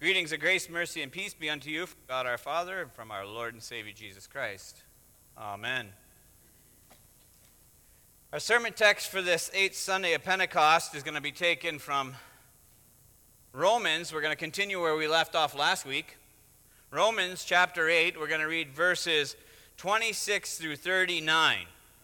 Greetings of grace, mercy, and peace be unto you from God our Father and from our Lord and Savior Jesus Christ. Amen. Our sermon text for this 8th Sunday of Pentecost is going to be taken from Romans. We're going to continue where we left off last week. Romans chapter 8, we're going to read verses 26 through 39.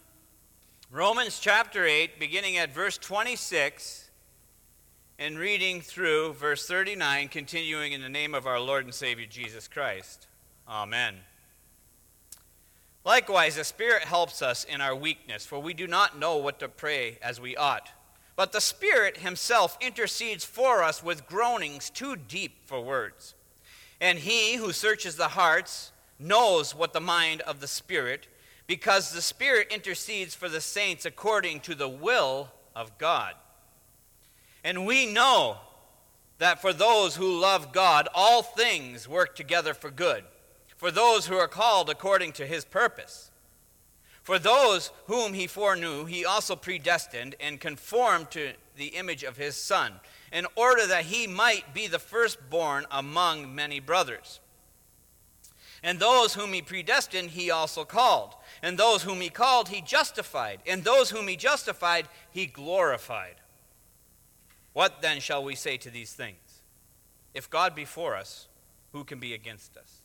Romans chapter 8, beginning at verse 26, and reading through verse 39, continuing in the name of our Lord and Savior Jesus Christ. Amen. Likewise, the Spirit helps us in our weakness, for we do not know what to pray as we ought. But the Spirit himself intercedes for us with groanings too deep for words. And he who searches the hearts knows what the mind of the Spirit, because the Spirit intercedes for the saints according to the will of God. And we know that for those who love God, all things work together for good, for those who are called according to his purpose. For those whom he foreknew, he also predestined and conformed to the image of his Son, in order that he might be the firstborn among many brothers. And those whom he predestined, he also called. And those whom he called, he justified. And those whom he justified, he glorified. What then shall we say to these things? If God be for us, who can be against us?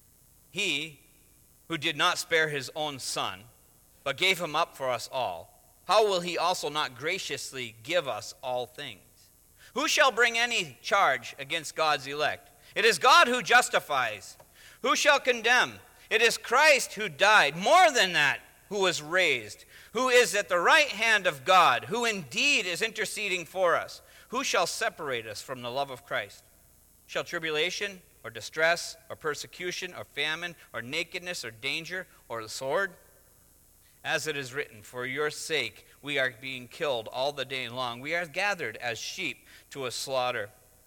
He who did not spare his own Son, but gave him up for us all, how will he also not graciously give us all things? Who shall bring any charge against God's elect? It is God who justifies. Who shall condemn? It is Christ who died, more than that, who was raised, who is at the right hand of God, who indeed is interceding for us. Who shall separate us from the love of Christ? Shall tribulation, or distress, or persecution, or famine, or nakedness, or danger, or the sword? As it is written, for your sake we are being killed all the day long. We are gathered as sheep to a slaughter.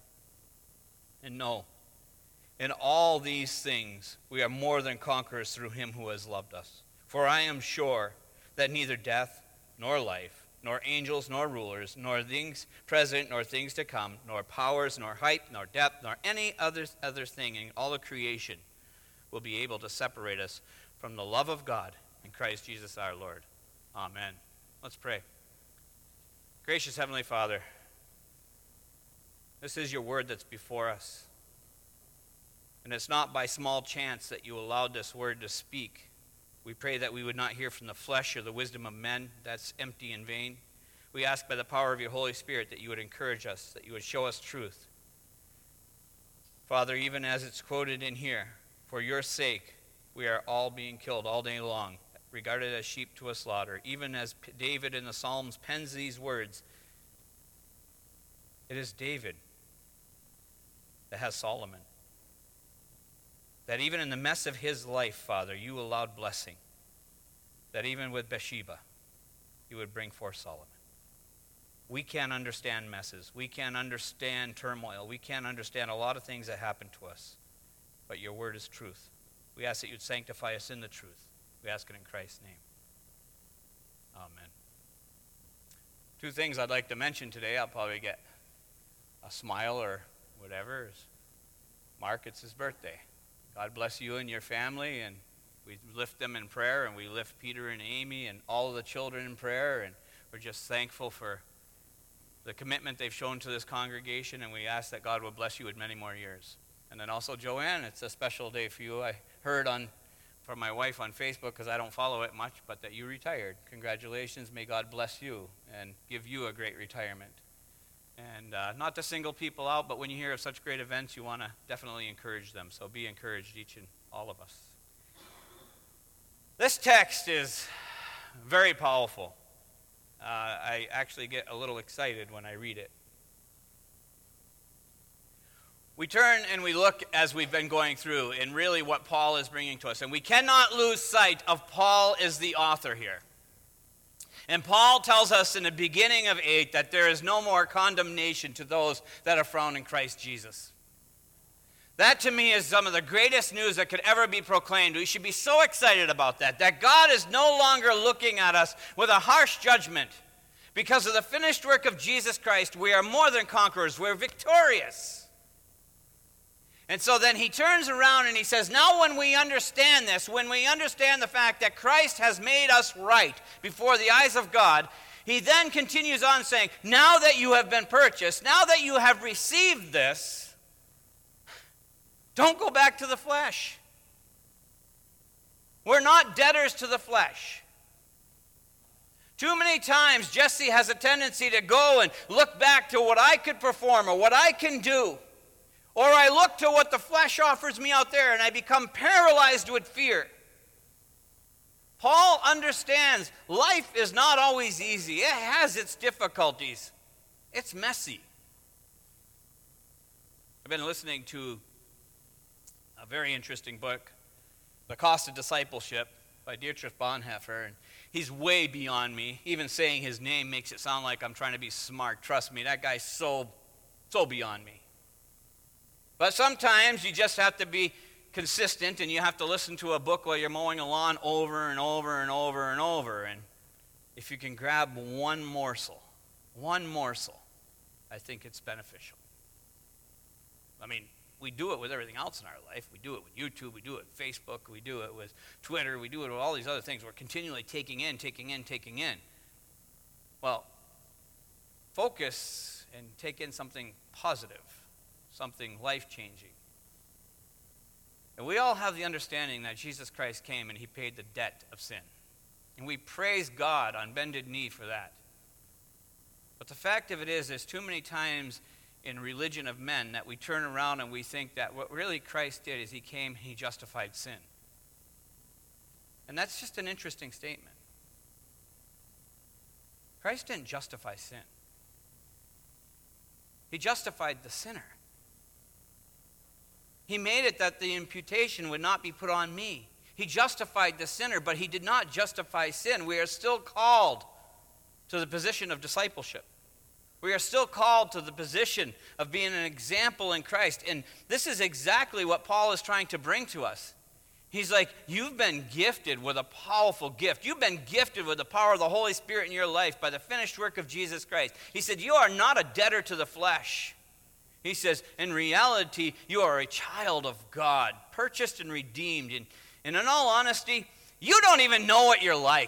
And no, in all these things we are more than conquerors through him who has loved us. For I am sure that neither death, nor life, nor angels, nor rulers, nor things present, nor things to come, nor powers, nor height, nor depth, nor any other thing in all of creation will be able to separate us from the love of God in Christ Jesus our Lord. Amen. Let's pray. Gracious Heavenly Father, this is your word that's before us. And it's not by small chance that you allowed this word to speak. We pray that we would not hear from the flesh or the wisdom of men. That's empty and vain. We ask by the power of your Holy Spirit that you would encourage us, that you would show us truth. Father, even as it's quoted in here, for your sake we are all being killed all day long, regarded as sheep to a slaughter. Even as David in the Psalms pens these words, it is David that has Solomon. That even in the mess of his life, Father, you allowed blessing. That even with Bathsheba, you would bring forth Solomon. We can't understand messes. We can't understand turmoil. We can't understand a lot of things that happen to us. But your word is truth. We ask that you'd sanctify us in the truth. We ask it in Christ's name. Amen. Two things I'd like to mention today. I'll probably get a smile or whatever. Mark, it's his birthday. God bless you and your family, and we lift them in prayer, and we lift Peter and Amy and all of the children in prayer, and we're just thankful for the commitment they've shown to this congregation, and we ask that God will bless you with many more years. And then also, Joanne, it's a special day for you. I heard from my wife on Facebook, because I don't follow it much, but that you retired. Congratulations. May God bless you and give you a great retirement. And not to single people out, but when you hear of such great events, you want to definitely encourage them. So be encouraged, each and all of us. This text is very powerful. I actually get a little excited when I read it. We turn and we look as we've been going through and really what Paul is bringing to us. And we cannot lose sight of Paul as the author here. And Paul tells us in the beginning of 8 that there is no more condemnation to those that are found in Christ Jesus. That to me is some of the greatest news that could ever be proclaimed. We should be so excited about that God is no longer looking at us with a harsh judgment. Because of the finished work of Jesus Christ, we are more than conquerors. We're victorious. And so then he turns around and he says, now when we understand this, when we understand the fact that Christ has made us right before the eyes of God, he then continues on saying, now that you have been purchased, now that you have received this, don't go back to the flesh. We're not debtors to the flesh. Too many times Jesse has a tendency to go and look back to what I could perform or what I can do. Or I look to what the flesh offers me out there and I become paralyzed with fear. Paul understands life is not always easy. It has its difficulties. It's messy. I've been listening to a very interesting book, The Cost of Discipleship, by Dietrich Bonhoeffer, and he's way beyond me. Even saying his name makes it sound like I'm trying to be smart. Trust me, that guy's so beyond me. But sometimes you just have to be consistent and you have to listen to a book while you're mowing a lawn over and over and over and over. And if you can grab one morsel, I think it's beneficial. I mean, we do it with everything else in our life. We do it with YouTube, we do it with Facebook, we do it with Twitter, we do it with all these other things. We're continually taking in. Well, focus and take in something positive, something life-changing. And we all have the understanding that Jesus Christ came and he paid the debt of sin. And we praise God on bended knee for that. But the fact of it is, there's too many times in religion of men that we turn around and we think that what really Christ did is he came and he justified sin. And that's just an interesting statement. Christ didn't justify sin. He justified the sinner. He made it that the imputation would not be put on me. He justified the sinner, but he did not justify sin. We are still called to the position of discipleship. We are still called to the position of being an example in Christ. And this is exactly what Paul is trying to bring to us. He's like, you've been gifted with a powerful gift. You've been gifted with the power of the Holy Spirit in your life by the finished work of Jesus Christ. He said, you are not a debtor to the flesh. He says, in reality, you are a child of God, purchased and redeemed. And in all honesty, you don't even know what you're like.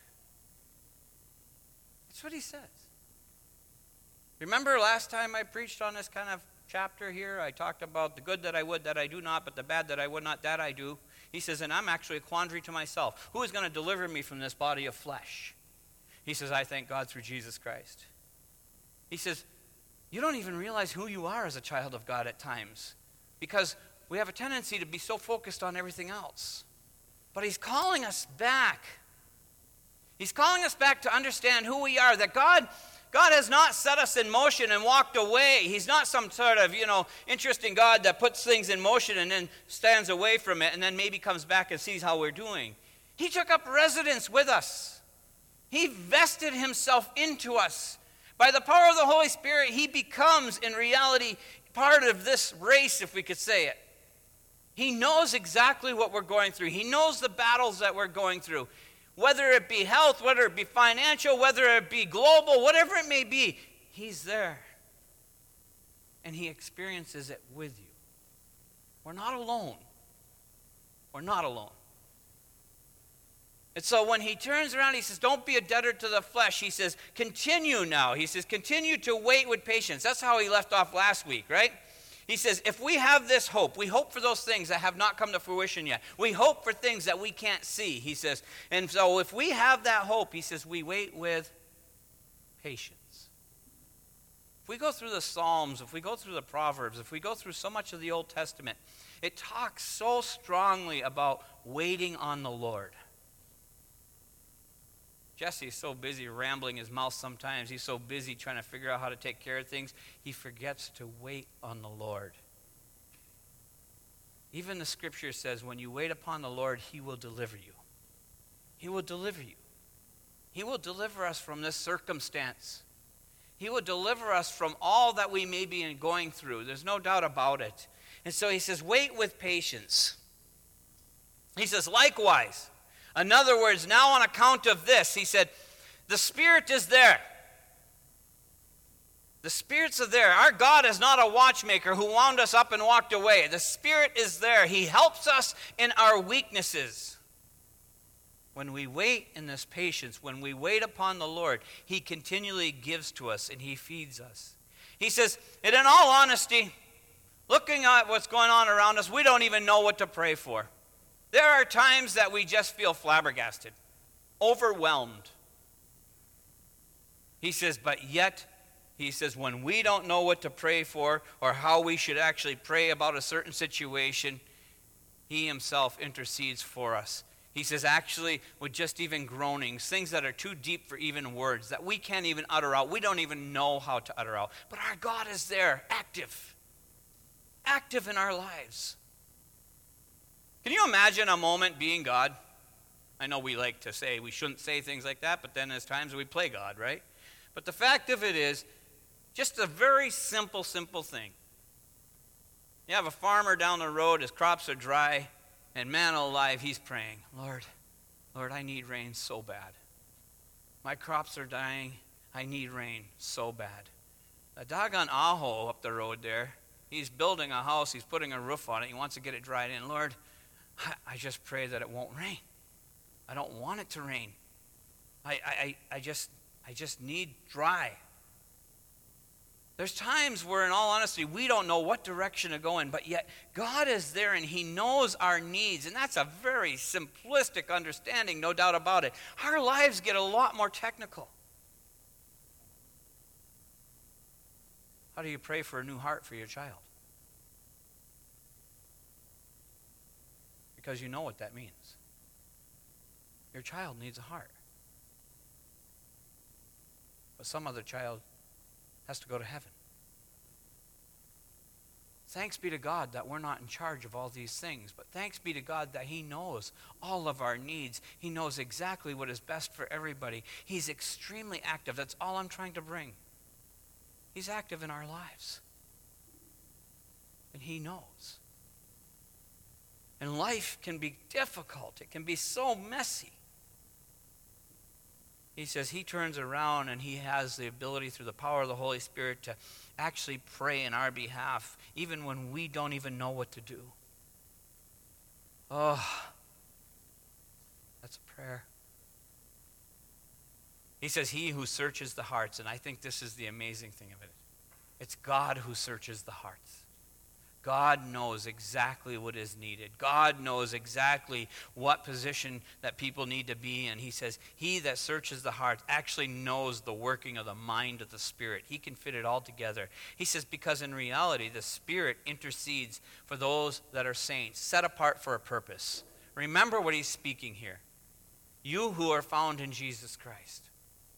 That's what he says. Remember last time I preached on this kind of chapter here? I talked about the good that I would, that I do not, but the bad that I would not, that I do. He says, and I'm actually a quandary to myself. Who is going to deliver me from this body of flesh? He says, I thank God through Jesus Christ. He says, you don't even realize who you are as a child of God at times, because we have a tendency to be so focused on everything else. But he's calling us back. He's calling us back to understand who we are, that God has not set us in motion and walked away. He's not some sort of, interesting God that puts things in motion and then stands away from it and then maybe comes back and sees how we're doing. He took up residence with us. He vested himself into us. By the power of the Holy Spirit, he becomes, in reality, part of this race, if we could say it. He knows exactly what we're going through. He knows the battles that we're going through. Whether it be health, whether it be financial, whether it be global, whatever it may be, he's there. And he experiences it with you. We're not alone. We're not alone. And so when he turns around, he says, don't be a debtor to the flesh. He says, continue now. He says, continue to wait with patience. That's how he left off last week, right? He says, if we have this hope, we hope for those things that have not come to fruition yet. We hope for things that we can't see, he says. And so if we have that hope, he says, we wait with patience. If we go through the Psalms, if we go through the Proverbs, if we go through so much of the Old Testament, it talks so strongly about waiting on the Lord. Jesse is so busy rambling his mouth sometimes. He's so busy trying to figure out how to take care of things. He forgets to wait on the Lord. Even the scripture says, when you wait upon the Lord, he will deliver you. He will deliver you. He will deliver us from this circumstance. He will deliver us from all that we may be going through. There's no doubt about it. And so he says, wait with patience. He says, likewise. In other words, now on account of this, he said, the Spirit is there. The Spirit's there. Our God is not a watchmaker who wound us up and walked away. The Spirit is there. He helps us in our weaknesses. When we wait in this patience, when we wait upon the Lord, He continually gives to us and He feeds us. He says, and in all honesty, looking at what's going on around us, we don't even know what to pray for. There are times that we just feel flabbergasted, overwhelmed. He says, but yet, he says, when we don't know what to pray for or how we should actually pray about a certain situation, He Himself intercedes for us. He says, actually, with just even groanings, things that are too deep for even words, that we can't even utter out. We don't even know how to utter out. But our God is there, active in our lives. Can you imagine a moment being God? I know we like to say we shouldn't say things like that, but then there's times we play God, right? But the fact of it is, just a very simple thing. You have a farmer down the road, his crops are dry, and man alive, he's praying, Lord, I need rain so bad. My crops are dying, I need rain so bad. A doggone Aho up the road there, he's building a house, he's putting a roof on it, he wants to get it dried in. Lord, I just pray that it won't rain. I don't want it to rain. I just need dry. There's times where, in all honesty, we don't know what direction to go in, but yet God is there and He knows our needs. And that's a very simplistic understanding, no doubt about it. Our lives get a lot more technical. How do you pray for a new heart for your child? Because you know what that means. Your child needs a heart. But some other child has to go to heaven. Thanks be to God that we're not in charge of all these things, but thanks be to God that He knows all of our needs. He knows exactly what is best for everybody. He's extremely active. That's all I'm trying to bring. He's active in our lives. And He knows. And life can be difficult. It can be so messy. He says He turns around and He has the ability through the power of the Holy Spirit to actually pray in our behalf, even when we don't even know what to do. Oh, that's a prayer. He says He who searches the hearts, and I think this is the amazing thing of it. It's God who searches the hearts. God knows exactly what is needed. God knows exactly what position that people need to be in. He says, He that searches the heart actually knows the working of the mind of the Spirit. He can fit it all together. He says, because in reality, the Spirit intercedes for those that are saints, set apart for a purpose. Remember what He's speaking here. You who are found in Jesus Christ.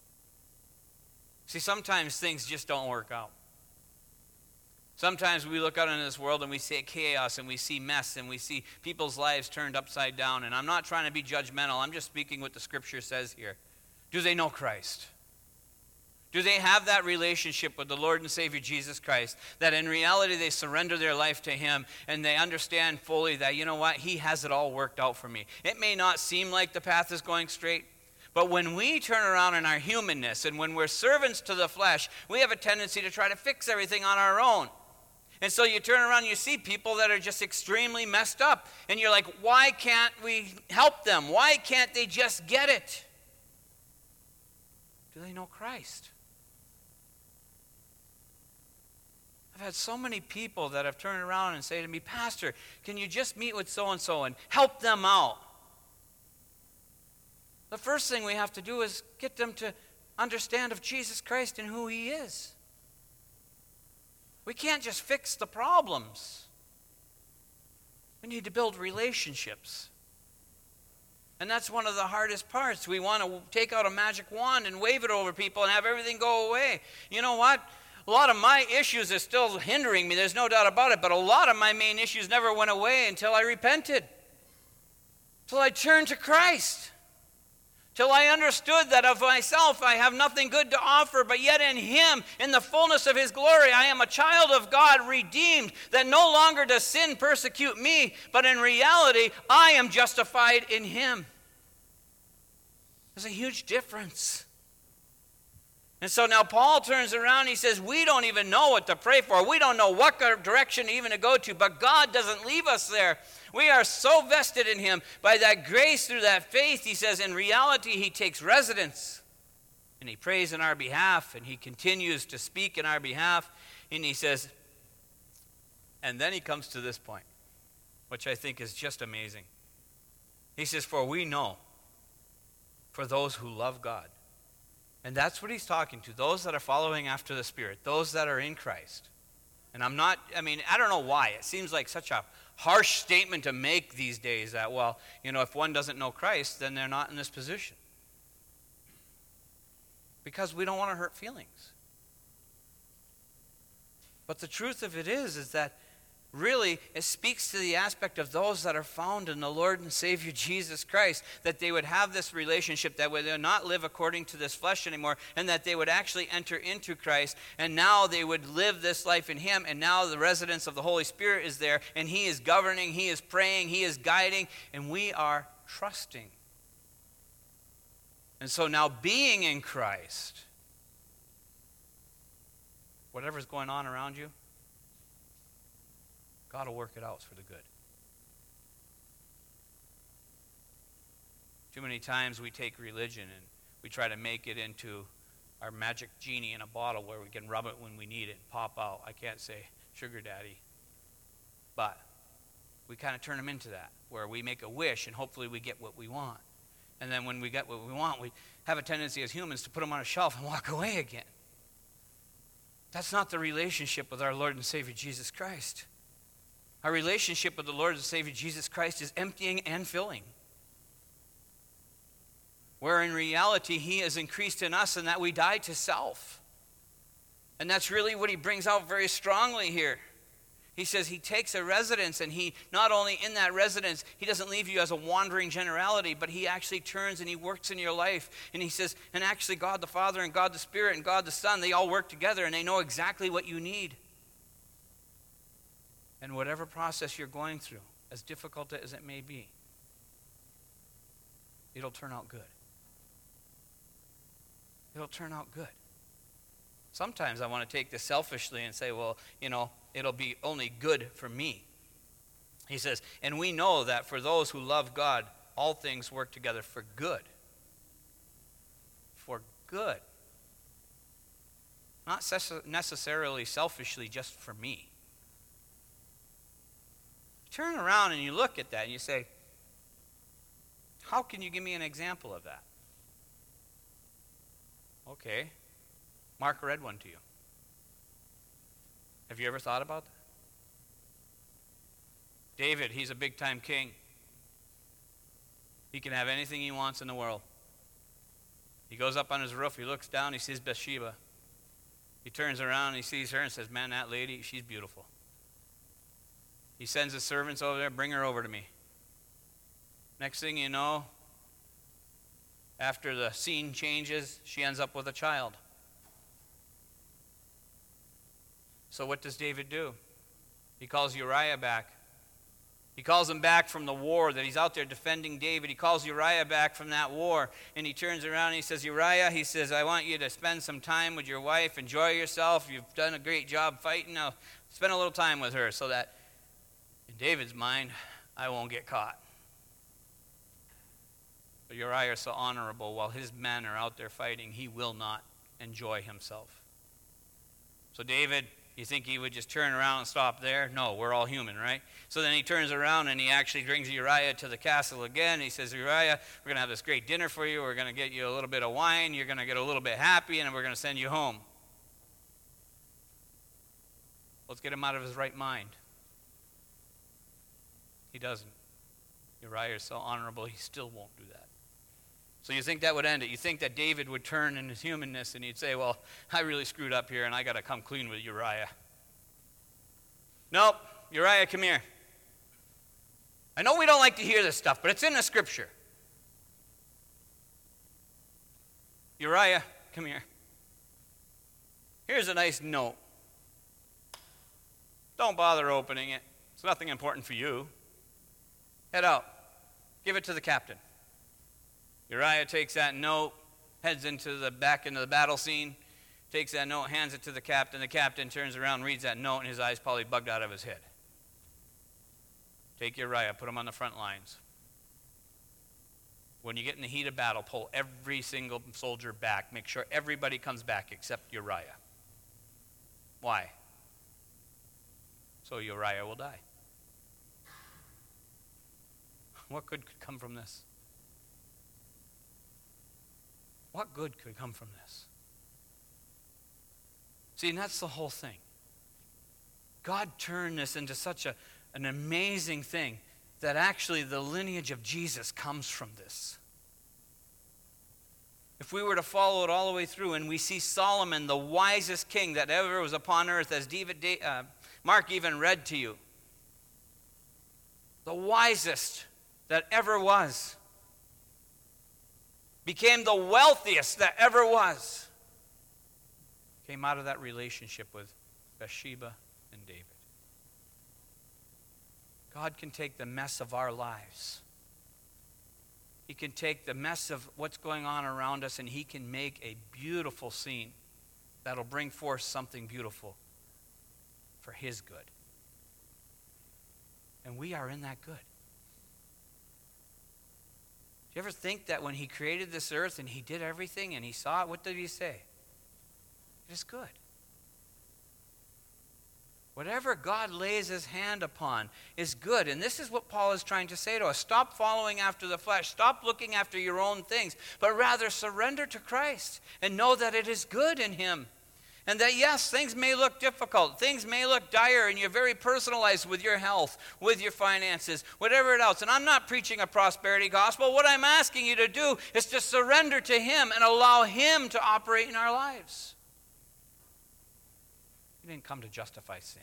See, sometimes things just don't work out. Sometimes we look out into this world and we see chaos and we see mess and we see people's lives turned upside down. And I'm not trying to be judgmental. I'm just speaking what the Scripture says here. Do they know Christ? Do they have that relationship with the Lord and Savior Jesus Christ, that in reality they surrender their life to Him and they understand fully that, you know what, He has it all worked out for me. It may not seem like the path is going straight, but when we turn around in our humanness and when we're servants to the flesh, we have a tendency to try to fix everything on our own. And so you turn around and you see people that are just extremely messed up. And you're like, why can't we help them? Why can't they just get it? Do they know Christ? I've had so many people that have turned around and say to me, Pastor, can you just meet with so-and-so and help them out? The first thing we have to do is get them to understand of Jesus Christ and who He is. We can't just fix the problems. We need to build relationships. And that's one of the hardest parts. We want to take out a magic wand and wave it over people and have everything go away. You know what? A lot of my issues are still hindering me. There's no doubt about it. But a lot of my main issues never went away until I repented. Until I turned to Christ. Till I understood that of myself I have nothing good to offer, but yet in Him, in the fullness of His glory, I am a child of God, redeemed, that no longer does sin persecute me, but in reality, I am justified in Him. There's a huge difference. And so now Paul turns around and he says, we don't even know what to pray for. We don't know what direction even to go to, but God doesn't leave us there. We are so vested in him by that grace through that faith. He says in reality he takes residence and he prays in our behalf and he continues to speak in our behalf. And he says, and then he comes to this point, which I think is just amazing. He says, for we know, for those who love God. And that's what he's talking to, those that are following after the Spirit, those that are in Christ. And I don't know why. It seems like such a harsh statement to make these days that, well, if one doesn't know Christ, then they're not in this position. Because we don't want to hurt feelings. But the truth of it is that really, it speaks to the aspect of those that are found in the Lord and Savior Jesus Christ, that they would have this relationship, that they would not live according to this flesh anymore, and that they would actually enter into Christ, and now they would live this life in him, and now the residence of the Holy Spirit is there, and he is governing, he is praying, he is guiding, and we are trusting. And so now being in Christ, whatever's going on around you, God will work it out for the good. Too many times we take religion and we try to make it into our magic genie in a bottle where we can rub it when we need it and pop out. I can't say sugar daddy, but we kind of turn them into that, where we make a wish and hopefully we get what we want. And then when we get what we want, we have a tendency as humans to put them on a shelf and walk away again. That's not the relationship with our Lord and Savior Jesus Christ. Our relationship with the Lord and Savior Jesus Christ is emptying and filling. Where in reality he has increased in us and that we die to self. And that's really what he brings out very strongly here. He says he takes a residence, and he not only in that residence, he doesn't leave you as a wandering generality, but he actually turns and he works in your life. And he says, and actually God the Father and God the Spirit and God the Son, they all work together and they know exactly what you need. And whatever process you're going through, as difficult as it may be, it'll turn out good. It'll turn out good. Sometimes I want to take this selfishly and say, well, it'll be only good for me. He says, and we know that for those who love God, all things work together for good. For good. Not necessarily selfishly just for me. Turn around and you look at that and you say, how can you give me an example of that? Okay, Mark read one to you. Have you ever thought about that? David, he's a big-time king. He can have anything he wants in the world. He goes up on his roof, he looks down, he sees Bathsheba. He turns around and he sees her and says, man, that lady, she's beautiful. He sends his servants over there, bring her over to me. Next thing you know, after the scene changes, she ends up with a child. So what does David do? He calls Uriah back. He calls him back from the war that he's out there defending David. He calls Uriah back from that war, and he turns around and he says, Uriah, he says, I want you to spend some time with your wife. Enjoy yourself. You've done a great job fighting. Now spend a little time with her so that in David's mind, I won't get caught. But Uriah is so honorable. While his men are out there fighting, he will not enjoy himself. So David, you think he would just turn around and stop there? No, we're all human, right? So then he turns around and he actually brings Uriah to the castle again. He says, Uriah, we're going to have this great dinner for you. We're going to get you a little bit of wine. You're going to get a little bit happy, and then we're going to send you home. Let's get him out of his right mind. He doesn't. Uriah is so honorable, he still won't do that. So you think that would end it? You think that David would turn in his humanness and he'd say, well, I really screwed up here and I got to come clean with Uriah. Nope. Uriah, come here. I know we don't like to hear this stuff, but it's in the scripture. Uriah, come here. Here's a nice note. Don't bother opening it. It's nothing important for you. Head out. Give it to the captain. Uriah takes that note, heads back into the battle scene. takes that note, hands it to the captain. The captain turns around, reads that note, and his eyes probably bugged out of his head. Take Uriah, put him on the front lines. When you get in the heat of battle, pull every single soldier back. Make sure everybody comes back except Uriah. Why? So Uriah will die. What good could come from this? What good could come from this? See, and that's the whole thing. God turned this into such an amazing thing that actually the lineage of Jesus comes from this. If we were to follow it all the way through, and we see Solomon, the wisest king that ever was upon earth, as Mark even read to you, the wisest that ever was, became the wealthiest that ever was, came out of that relationship with Bathsheba and David. God can take the mess of our lives. He can take the mess of what's going on around us, and he can make a beautiful scene that'll bring forth something beautiful for his good. And we are in that good. Do you ever think that when he created this earth and he did everything and he saw it, what did he say? It is good. Whatever God lays his hand upon is good. And this is what Paul is trying to say to us. Stop following after the flesh. Stop looking after your own things. But rather surrender to Christ and know that it is good in him. And that, yes, things may look difficult. Things may look dire, and you're very personalized with your health, with your finances, whatever else. And I'm not preaching a prosperity gospel. What I'm asking you to do is to surrender to him and allow him to operate in our lives. He didn't come to justify sin.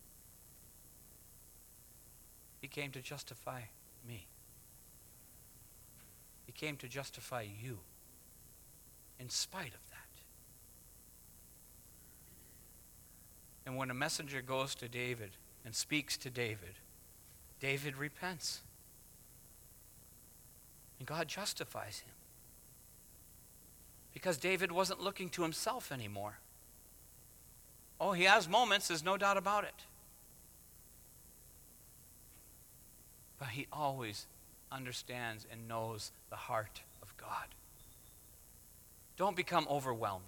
He came to justify me. He came to justify you in spite of that. And when a messenger goes to David and speaks to David, David repents. And God justifies him. Because David wasn't looking to himself anymore. Oh, he has moments, there's no doubt about it. But he always understands and knows the heart of God. Don't become overwhelmed.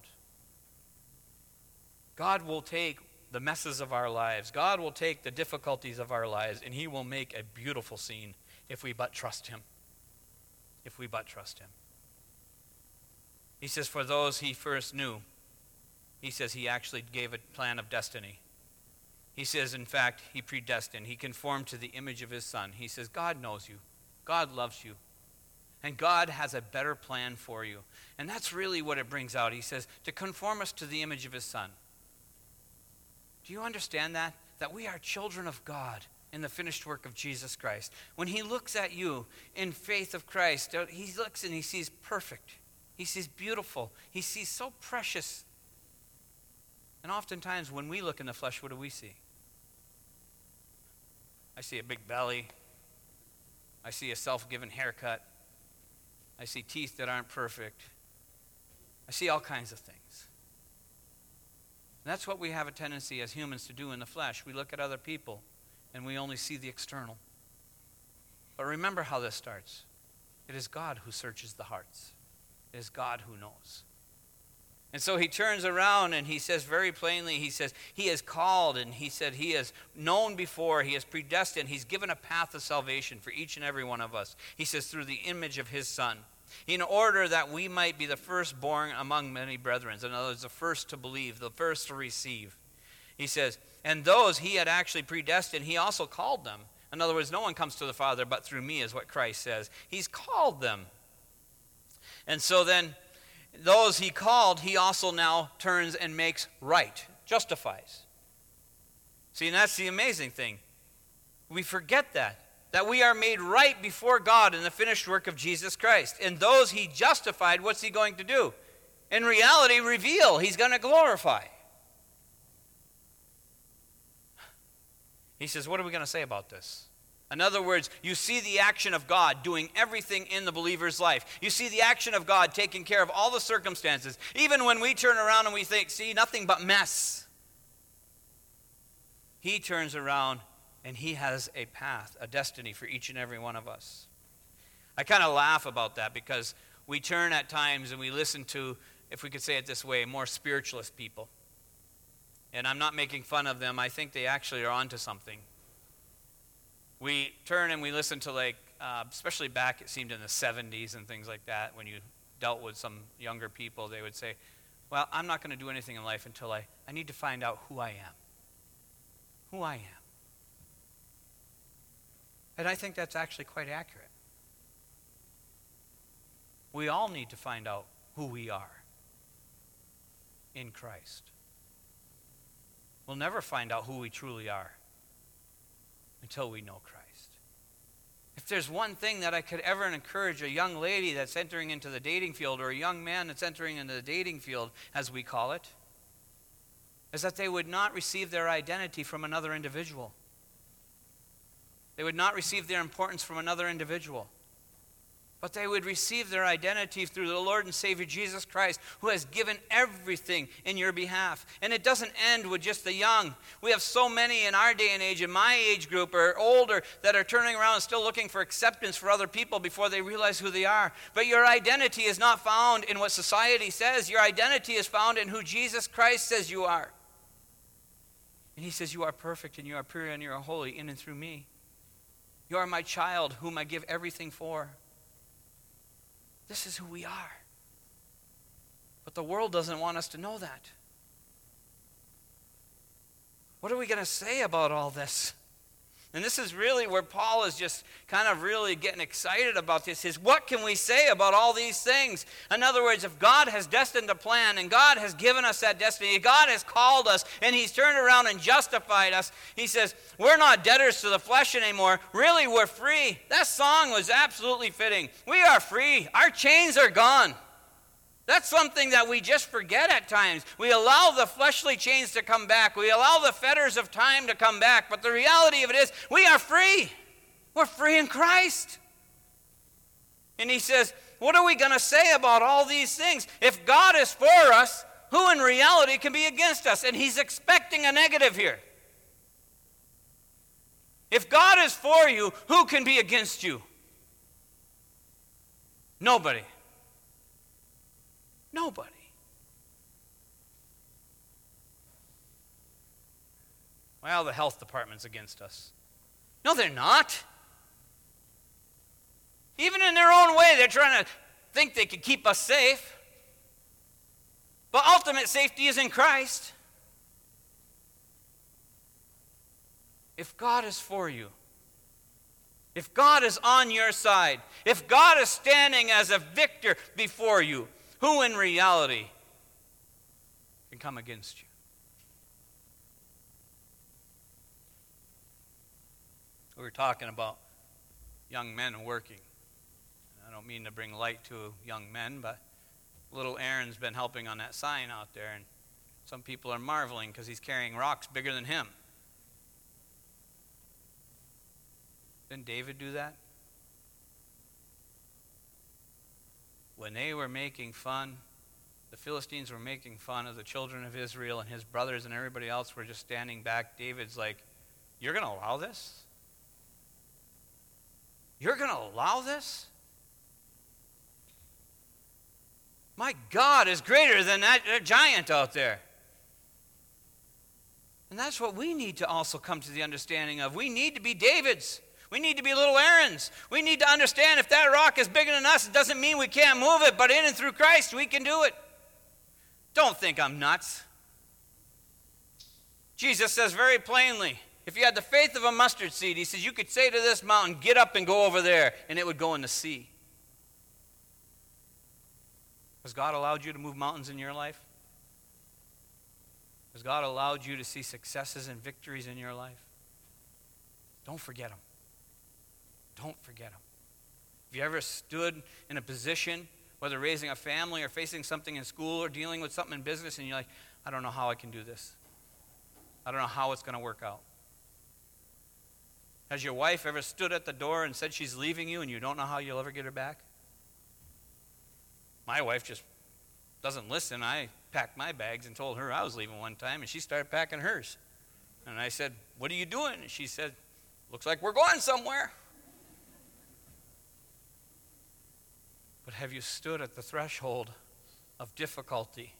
God will take the messes of our lives. God will take the difficulties of our lives, and he will make a beautiful scene if we but trust him. If we but trust him. He says, for those he first knew, he says he actually gave a plan of destiny. He says, in fact, he predestined. He conformed to the image of his son. He says, God knows you. God loves you. And God has a better plan for you. And that's really what it brings out. He says, to conform us to the image of his son. Do you understand that? That we are children of God in the finished work of Jesus Christ. When he looks at you in faith of Christ, he looks and he sees perfect. He sees beautiful. He sees so precious. And oftentimes when we look in the flesh, what do we see? I see a big belly. I see a self-given haircut. I see teeth that aren't perfect. I see all kinds of things. And that's what we have a tendency as humans to do in the flesh. We look at other people and we only see the external. But remember how this starts. It is God who searches the hearts. It is God who knows. And so he turns around and he says very plainly, he says, he is called, and he said he is known before, he is predestined, he's given a path of salvation for each and every one of us. He says through the image of his son, in order that we might be the firstborn among many brethren. In other words, the first to believe, the first to receive. He says, and those he had actually predestined, he also called them. In other words, no one comes to the Father but through me, is what Christ says. He's called them. And so then, those he called, he also now turns and makes right, justifies. See, and that's the amazing thing. We forget that we are made right before God in the finished work of Jesus Christ. And those he justified, what's he going to do? In reality, reveal. He's going to glorify. He says, what are we going to say about this? In other words, you see the action of God doing everything in the believer's life. You see the action of God taking care of all the circumstances. Even when we turn around and we think, see, nothing but mess. He turns around and he has a path, a destiny for each and every one of us. I kind of laugh about that because we turn at times and we listen to, if we could say it this way, more spiritualist people. And I'm not making fun of them. I think they actually are onto something. We turn and we listen to especially back, it seemed in the 70s and things like that, when you dealt with some younger people, they would say, well, I'm not going to do anything in life until I need to find out who I am. Who I am. And I think that's actually quite accurate. We all need to find out who we are in Christ. We'll never find out who we truly are until we know Christ. If there's one thing that I could ever encourage a young lady that's entering into the dating field, or a young man that's entering into the dating field, as we call it, is that they would not receive their identity from another individual. They would not receive their importance from another individual. But they would receive their identity through the Lord and Savior Jesus Christ, who has given everything in your behalf. And it doesn't end with just the young. We have so many in our day and age, in my age group or older, that are turning around and still looking for acceptance for other people before they realize who they are. But your identity is not found in what society says. Your identity is found in who Jesus Christ says you are. And he says, you are perfect and you are pure and you are holy in and through me. You are my child whom I give everything for. This is who we are. But the world doesn't want us to know that. What are we going to say about all this? And this is really where Paul is just kind of really getting excited about this, is what can we say about all these things? In other words, if God has destined a plan and God has given us that destiny, God has called us and he's turned around and justified us, he says, we're not debtors to the flesh anymore. Really, we're free. That song was absolutely fitting. We are free. Our chains are gone. That's something that we just forget at times. We allow the fleshly chains to come back. We allow the fetters of time to come back. But the reality of it is, we are free. We're free in Christ. And he says, what are we going to say about all these things? If God is for us, who in reality can be against us? And he's expecting a negative here. If God is for you, who can be against you? Nobody. Nobody. Well, the health department's against us. No, they're not. Even in their own way, they're trying to think they can keep us safe. But ultimate safety is in Christ. If God is for you, if God is on your side, if God is standing as a victor before you, who in reality can come against you? We were talking about young men working. I don't mean to bring light to young men, but little Aaron's been helping on that sign out there, and some people are marveling because he's carrying rocks bigger than him. Didn't David do that? When they were making fun, the Philistines were making fun of the children of Israel, and his brothers and everybody else were just standing back. David's like, you're going to allow this? You're going to allow this? My God is greater than that giant out there. And that's what we need to also come to the understanding of. We need to be Davids. We need to be little Aarons. We need to understand if that rock is bigger than us, it doesn't mean we can't move it, but in and through Christ, we can do it. Don't think I'm nuts. Jesus says very plainly, if you had the faith of a mustard seed, he says you could say to this mountain, get up and go over there, and it would go in the sea. Has God allowed you to move mountains in your life? Has God allowed you to see successes and victories in your life? Don't forget them. Don't forget them. Have you ever stood in a position, whether raising a family or facing something in school or dealing with something in business, and you're like, I don't know how I can do this. I don't know how it's going to work out. Has your wife ever stood at the door and said she's leaving you and you don't know how you'll ever get her back? My wife just doesn't listen. I packed my bags and told her I was leaving one time, and she started packing hers. And I said, "What are you doing?" And she said, "Looks like we're going somewhere." But have you stood at the threshold of difficulty,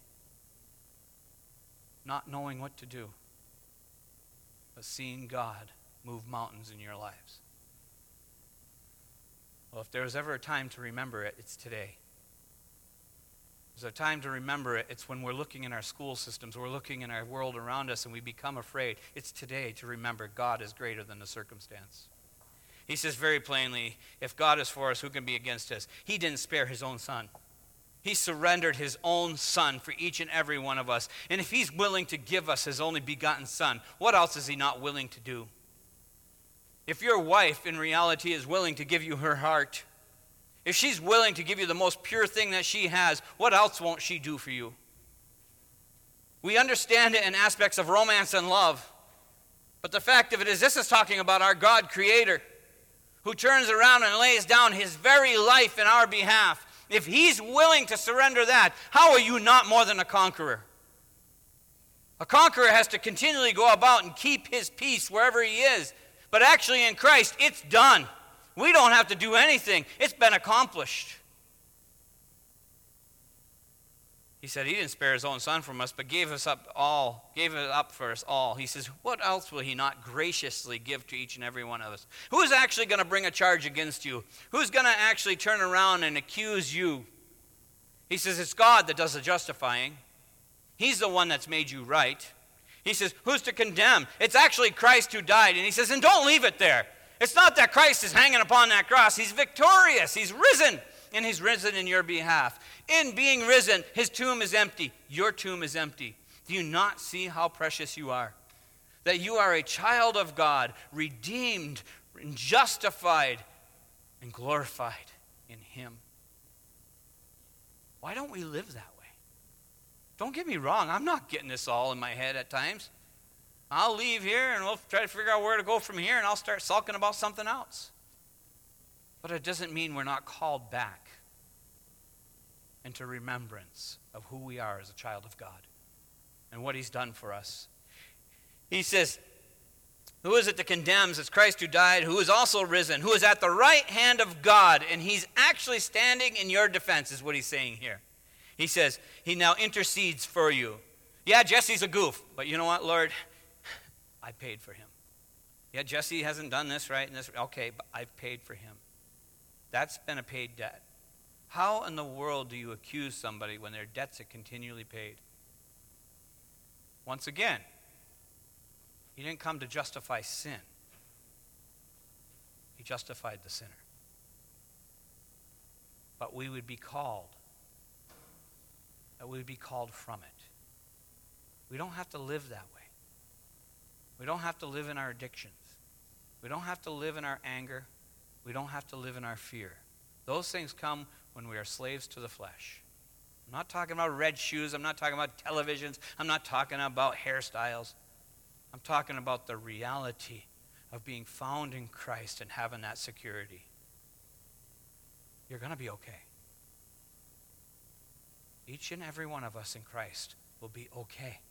not knowing what to do, but seeing God move mountains in your lives? Well, if there's ever a time to remember it, it's today. There's a time to remember it. It's when we're looking in our school systems, we're looking in our world around us, and we become afraid. It's today to remember God is greater than the circumstance. He says very plainly, if God is for us, who can be against us? He didn't spare his own son. He surrendered his own son for each and every one of us. And if he's willing to give us his only begotten son, what else is he not willing to do? If your wife in reality is willing to give you her heart, if she's willing to give you the most pure thing that she has, what else won't she do for you? We understand it in aspects of romance and love. But the fact of it is, this is talking about our God Creator, who turns around and lays down his very life in our behalf. If he's willing to surrender that, how are you not more than a conqueror? A conqueror has to continually go about and keep his peace wherever he is. But actually in Christ, it's done. We don't have to do anything. It's been accomplished. He said he didn't spare his own son from us, but gave it up for us all. He says, what else will he not graciously give to each and every one of us? Who's actually going to bring a charge against you? Who's going to actually turn around and accuse you? He says, it's God that does the justifying. He's the one that's made you right. He says, who's to condemn? It's actually Christ who died. And he says, and don't leave it there. It's not that Christ is hanging upon that cross. He's victorious. He's risen. And he's risen in your behalf. In being risen, his tomb is empty. Your tomb is empty. Do you not see how precious you are? That you are a child of God, redeemed, and justified, and glorified in him. Why don't we live that way? Don't get me wrong. I'm not getting this all in my head at times. I'll leave here and we'll try to figure out where to go from here, and I'll start sulking about something else. But it doesn't mean we're not called back into remembrance of who we are as a child of God and what he's done for us. He says, who is it that condemns? It's Christ who died, who is also risen, who is at the right hand of God, and he's actually standing in your defense, is what he's saying here. He says, he now intercedes for you. Yeah, Jesse's a goof, but you know what, Lord? I paid for him. Yeah, Jesse hasn't done this right and this. Okay, but I've paid for him. That's been a paid debt. How in the world do you accuse somebody when their debts are continually paid? Once again, he didn't come to justify sin. He justified the sinner. But we would be called. That we would be called from it. We don't have to live that way. We don't have to live in our addictions. We don't have to live in our anger. We don't have to live in our fear. Those things come when we are slaves to the flesh. I'm not talking about red shoes. I'm not talking about televisions. I'm not talking about hairstyles. I'm talking about the reality of being found in Christ and having that security. You're going to be okay. Each and every one of us in Christ will be okay.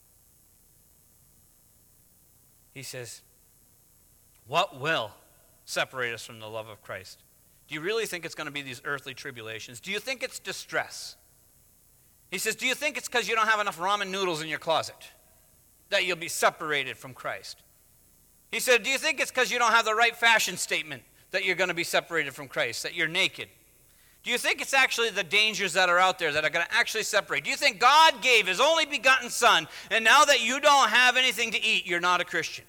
He says, what will separate us from the love of Christ? Do you really think it's going to be these earthly tribulations? Do you think it's distress? He says, do you think it's because you don't have enough ramen noodles in your closet that you'll be separated from Christ? He said, do you think it's because you don't have the right fashion statement that you're going to be separated from Christ, that you're naked? Do you think it's actually the dangers that are out there that are going to actually separate? Do you think God gave his only begotten son, and now that you don't have anything to eat, you're not a Christian?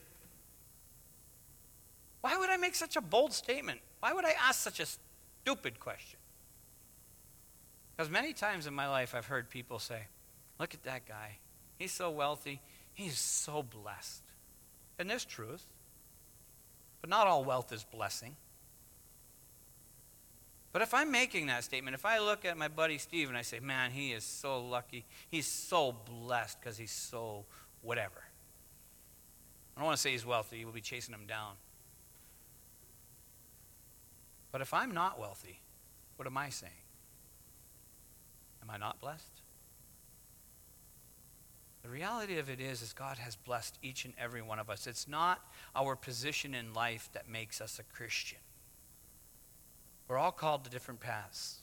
Why would I make such a bold statement? Why would I ask such a stupid question? Because many times in my life I've heard people say, look at that guy. He's so wealthy. He's so blessed. And there's truth. But not all wealth is blessing. But if I'm making that statement, if I look at my buddy Steve and I say, man, he is so lucky. He's so blessed because he's so whatever. I don't want to say he's wealthy. We'll be chasing him down. But if I'm not wealthy, what am I saying? Am I not blessed? The reality of it is God has blessed each and every one of us. It's not our position in life that makes us a Christian. We're all called to different paths.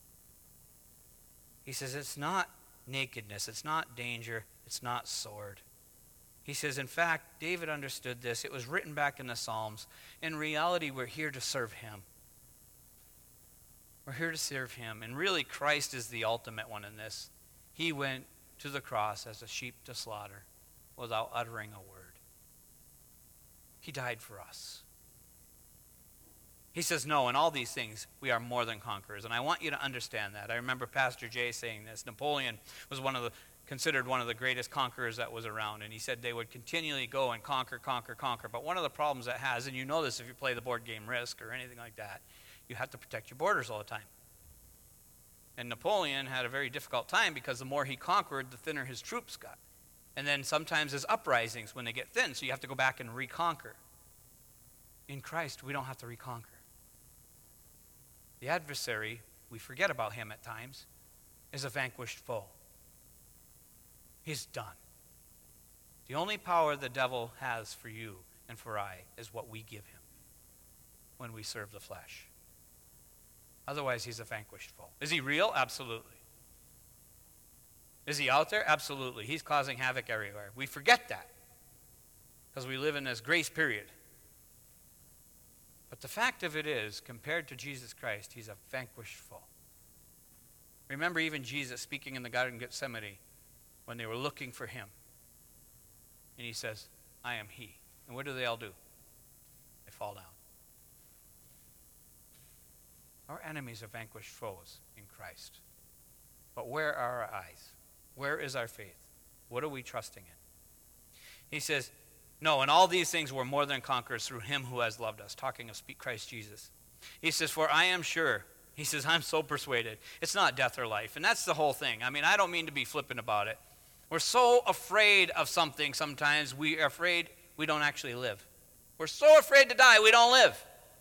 He says it's not nakedness, it's not danger, it's not sword. He says, in fact, David understood this. It was written back in the Psalms. In reality, we're here to serve him. We're here to serve him. And really, Christ is the ultimate one in this. He went to the cross as a sheep to slaughter without uttering a word. He died for us. He says, no, in all these things, we are more than conquerors. And I want you to understand that. I remember Pastor Jay saying this. Napoleon was considered one of the greatest conquerors that was around. And he said they would continually go and conquer. But one of the problems that has, and you know this if you play the board game Risk or anything like that, you have to protect your borders all the time. And Napoleon had a very difficult time because the more he conquered, the thinner his troops got. And then sometimes there's uprisings when they get thin, so you have to go back and reconquer. In Christ, we don't have to reconquer. The adversary, we forget about him at times, is a vanquished foe. He's done. The only power the devil has for you and for I is what we give him when we serve the flesh. Otherwise, he's a vanquished foe. Is he real? Absolutely. Is he out there? Absolutely. He's causing havoc everywhere. We forget that because we live in this grace period. But the fact of it is, compared to Jesus Christ, he's a vanquished foe. Remember even Jesus speaking in the Garden of Gethsemane when they were looking for him. And he says, I am he. And what do they all do? They fall down. Our enemies are vanquished foes in Christ. But where are our eyes? Where is our faith? What are we trusting in? He says, no, in all these things we're more than conquerors through him who has loved us. Talking of Christ Jesus. He says, for I am sure. He says, I'm so persuaded. It's not death or life. And that's the whole thing. I mean, I don't mean to be flippant about it. We're so afraid of something sometimes, we are afraid we don't actually live. We're so afraid to die, we don't live.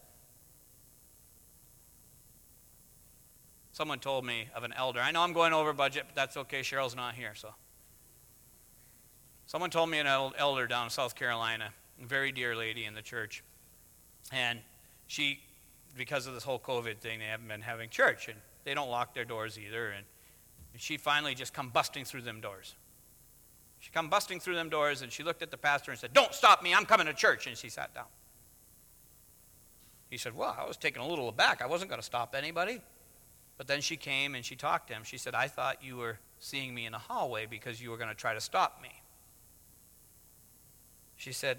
Someone told me of an elder. I know I'm going over budget, but that's okay. Cheryl's not here, so. Someone told me an elder down in South Carolina, a very dear lady in the church. And she, because of this whole COVID thing, they haven't been having church. And they don't lock their doors either. And she finally just come busting through them doors. She come busting through them doors, and she looked at the pastor and said, don't stop me, I'm coming to church. And she sat down. He said, well, I was taken a little aback. I wasn't going to stop anybody. But then she came and she talked to him. She said, I thought you were seeing me in the hallway because you were going to try to stop me. She said,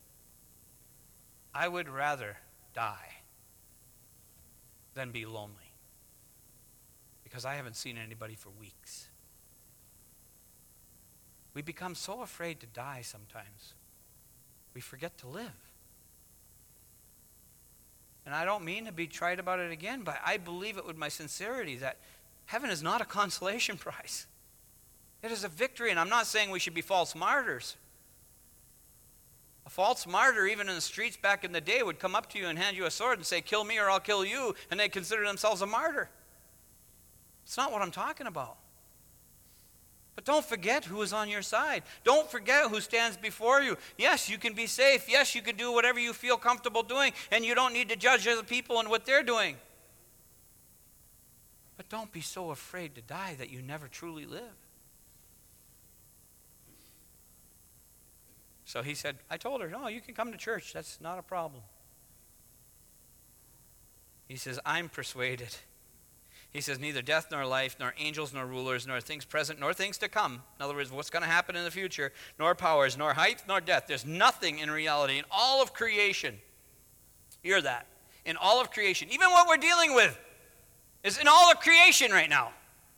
I would rather die than be lonely because I haven't seen anybody for weeks. We become so afraid to die sometimes, we forget to live. And I don't mean to be trite about it again, but I believe it with my sincerity that heaven is not a consolation prize. It is a victory, and I'm not saying we should be false martyrs. A false martyr, even in the streets back in the day, would come up to you and hand you a sword and say, kill me or I'll kill you, and they consider themselves a martyr. It's not what I'm talking about. But don't forget who is on your side. Don't forget who stands before you. Yes, you can be safe. Yes, you can do whatever you feel comfortable doing, and you don't need to judge other people and what they're doing. But don't be so afraid to die that you never truly live. So he said, I told her, no, you can come to church. That's not a problem. He says, I'm persuaded. He says, neither death nor life, nor angels nor rulers, nor things present, nor things to come. In other words, what's going to happen in the future, nor powers, nor height, nor depth. There's nothing in reality in all of creation. Hear that. In all of creation. Even what we're dealing with is in all of creation right now.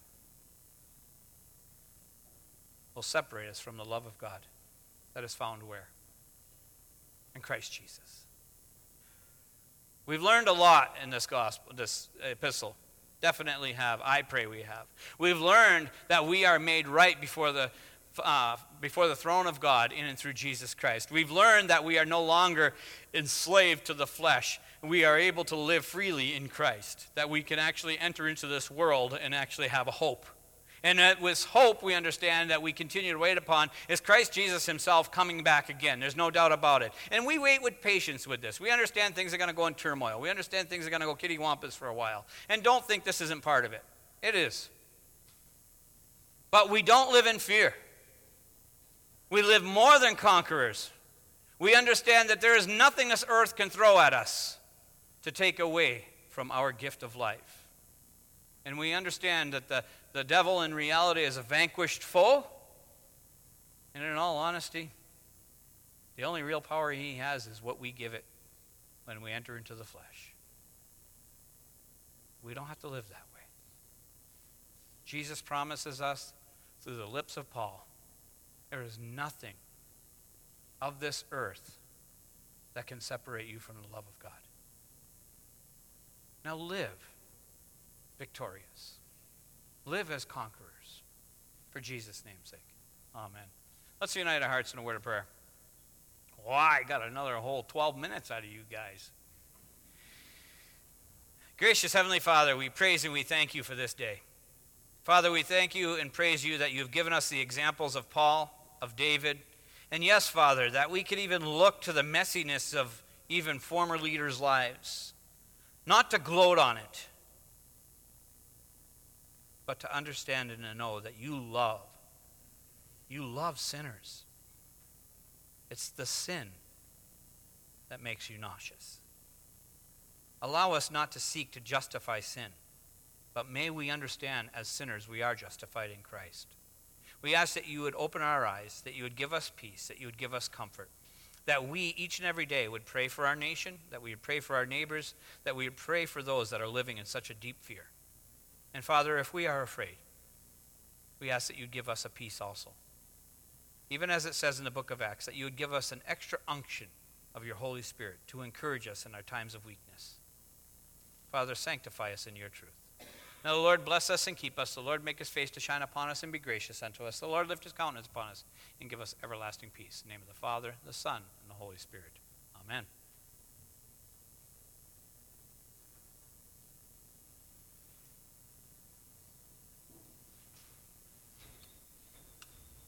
Will separate us from the love of God that is found where? In Christ Jesus. We've learned a lot in this gospel, this epistle. Definitely have. I pray we have. We've learned that we are made right before the before the throne of God in and through Jesus Christ. We've learned that we are no longer enslaved to the flesh. We are able to live freely in Christ, that we can actually enter into this world and actually have a hope. And with hope, we understand that we continue to wait upon is Christ Jesus himself coming back again. There's no doubt about it. And we wait with patience with this. We understand things are going to go in turmoil. We understand things are going to go kittywampus for a while. And don't think this isn't part of it. It is. But we don't live in fear. We live more than conquerors. We understand that there is nothing this earth can throw at us to take away from our gift of life. And we understand that the devil in reality is a vanquished foe. And in all honesty, the only real power he has is what we give it when we enter into the flesh. We don't have to live that way. Jesus promises us through the lips of Paul, there is nothing of this earth that can separate you from the love of God. Now live victorious. Live as conquerors for Jesus' name's sake. Amen. Let's unite our hearts in a word of prayer. Wow, I got another whole 12 minutes out of you guys. Gracious Heavenly Father, we praise and we thank you for this day. Father, we thank you and praise you that you've given us the examples of Paul, of David, and yes, Father, that we could even look to the messiness of even former leaders' lives, not to gloat on it, but to understand and to know that you love sinners. It's the sin that makes you nauseous. Allow us not to seek to justify sin, but may we understand as sinners we are justified in Christ. We ask that you would open our eyes, that you would give us peace, that you would give us comfort, that we each and every day would pray for our nation, that we would pray for our neighbors, that we would pray for those that are living in such a deep fear. And Father, if we are afraid, we ask that you'd give us a peace also. Even as it says in the book of Acts, that you would give us an extra unction of your Holy Spirit to encourage us in our times of weakness. Father, sanctify us in your truth. Now the Lord bless us and keep us. The Lord make his face to shine upon us and be gracious unto us. The Lord lift his countenance upon us and give us everlasting peace. In the name of the Father, the Son, and the Holy Spirit. Amen.